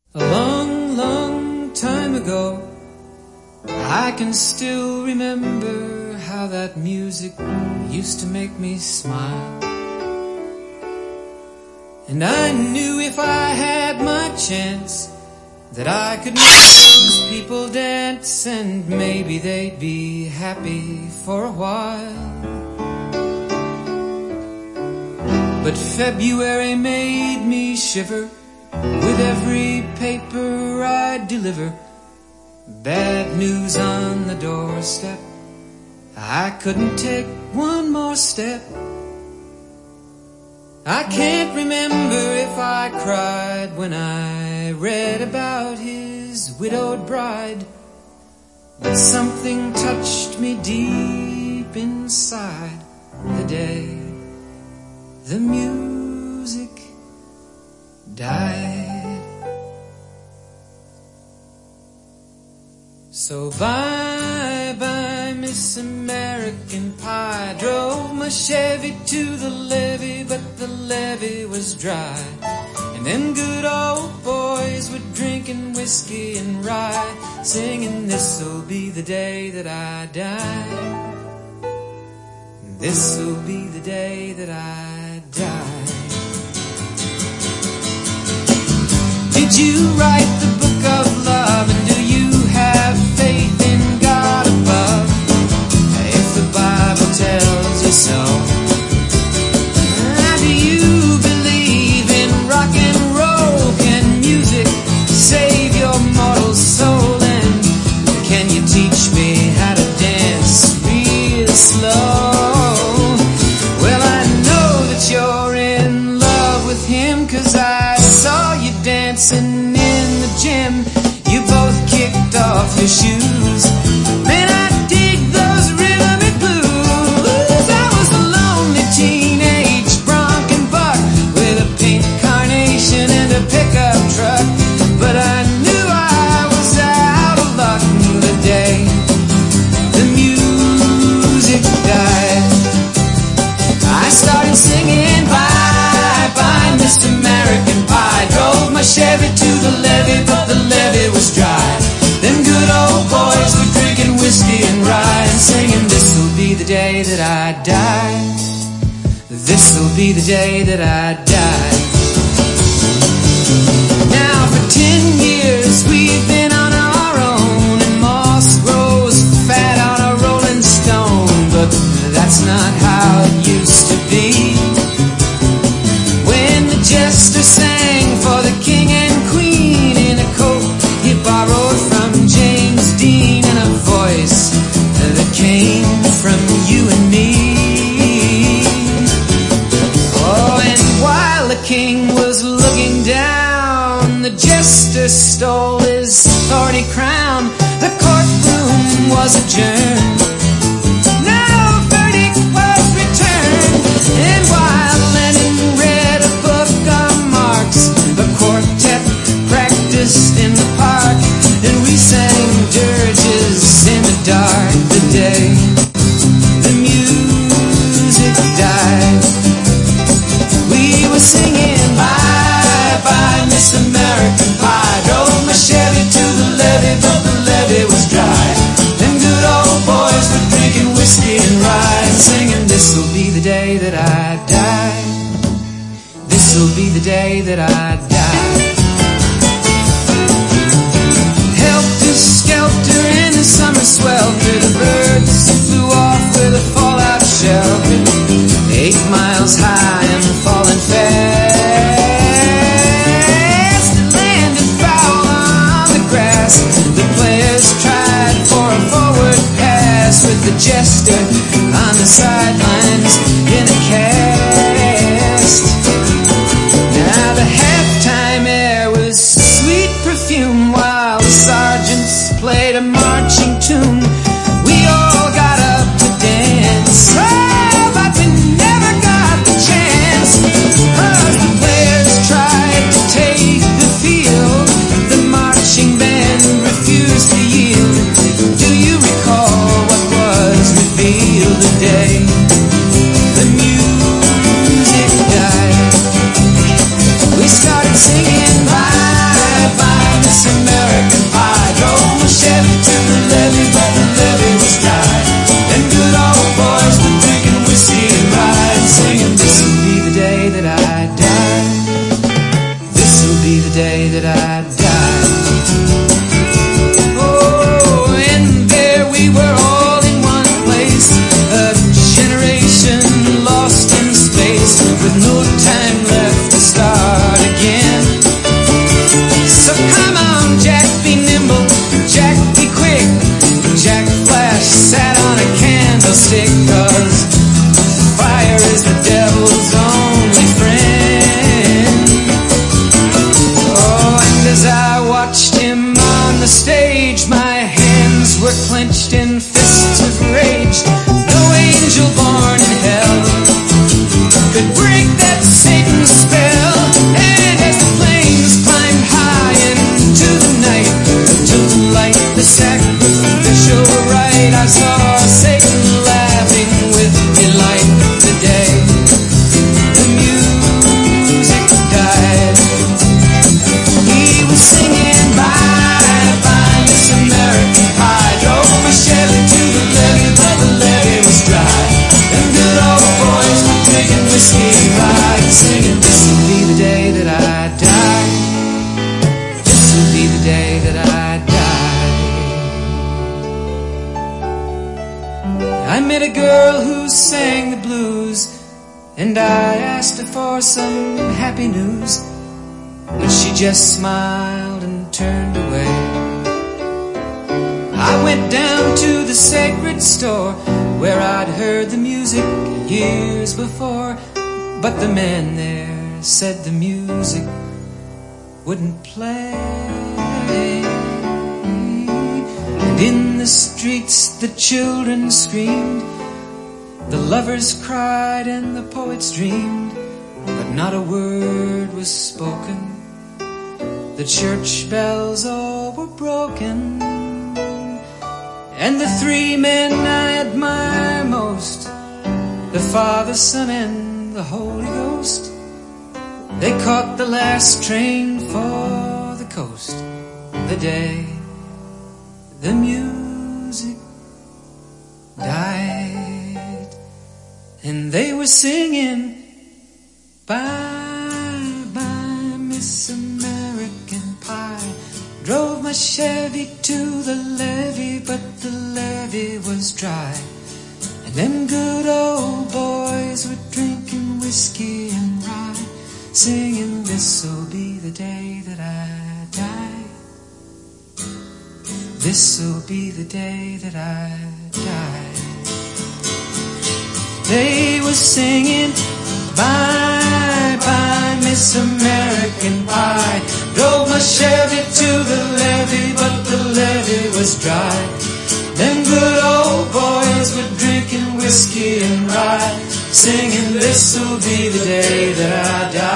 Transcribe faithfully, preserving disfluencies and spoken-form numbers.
A long, long time ago, I can still remember how that music used to make me smile. And I knew if I had my chance that I could make those people dance, and maybe they'd be happy for a while. But February made me shiver with every paper I deliver. Bad news on the doorstep, I couldn't take one more step. I can't remember if I cried when I read about his widowed bride, but something touched me deep inside the day the music died. So bye bye Miss American Pie. Drove my Chevy to the levee, but the levee was dry. And them good old boys were drinking whiskey and rye, singing, this'll be the day that I die. This'll be the day that I die. Did you write the book of love, and do you have faith in God above? If the Bible tells you so, do you believe in rock and roll? Can music save your mortal soul? And can you teach me how to dance real slow? Well, I know that you're in love with him, 'cause I saw you dancing in the gym. You both kicked off your shoes. Man, I dig those rhythmic blues. I was a lonely teenage bronc and buck with a pink carnation and a pickup truck, but I knew I was out of luck the day the music died. I started singing bye bye Miss American Pie. Drove my Chevy to the levee, but the levee was dry. Them good old boys were drinking whiskey and rye, and singing, this'll be the day that I die. This'll be the day that I die. Now for ten years we've been on our own, and moss grows fat on a rolling stone, but that's not how it used to be. When the jester sang for the king and queen in a coat he borrowed from James Dean, and a voice that came from you and me. Oh, and while the king was looking down, the jester stole his thorny crown. The courtroom was adjourned. No verdict was returned. And while Lenin read a book of Marx, the quartet practiced in the park, and we sang dirges in the dark the day the music died. We were singing bye bye Miss American Pie. Drove my Chevy to the levee, but the levee was dry. Them good old boys were drinking whiskey and rye, and singing, this'll be the day that I die. This'll be the day that I die. Helter skelter in the summer swelter, the birds flew off with a fallout shelter. Eight miles high and falling fast, it landed foul on the grass. The players tried for a forward pass, with the jester on the sidelines in a cast. Now the half day that I die. Oh, and there we were all in one place, a generation lost in space, with no time left to start again. So come on, Jack, be nimble, Jack, be quick. Jack Flash sat on a candlestick, 'cause fire is the devil's only friend. Oh, and as I watched him on the stage, my hands were clenched in fists of rage. No angel born in hell could break that Satan's spell. And as the flames climbed high into the night to light the sacrificial rite, I saw Satan laughing with delight. The day the music died, he was singing bye bye Miss American Pie. Drove my Chevy to the levee, but the levee was dry. Them good old boys were drinking whiskey rye, singing, this'll be the day that I die. This'll be the day that I die. I met a girl who sang the blues, and I asked her for some happy news, but she just smiled and turned away. I went down to the sacred store where I'd heard the music years before, but the man there said the music wouldn't play. And in the streets the children screamed, the lovers cried and the poets dreamed, but not a word was spoken. The church bells all were broken, and the three men I admire most, the Father, Son, and the Holy Ghost, they caught the last train for the coast. The day the music died, and they were singing bye bye Miss American Pie. Drove my Chevy to the levee, but the levee was dry. And them good old boys were drinking whiskey and rye, singing, this'll be the day that I die. This'll be the day that I die. They were singing bye bye Miss American Pie. Drove my Chevy to the levee, but the levee was dry. Them good old boys were drinking whiskey and rye, singing, this'll be the day that I die.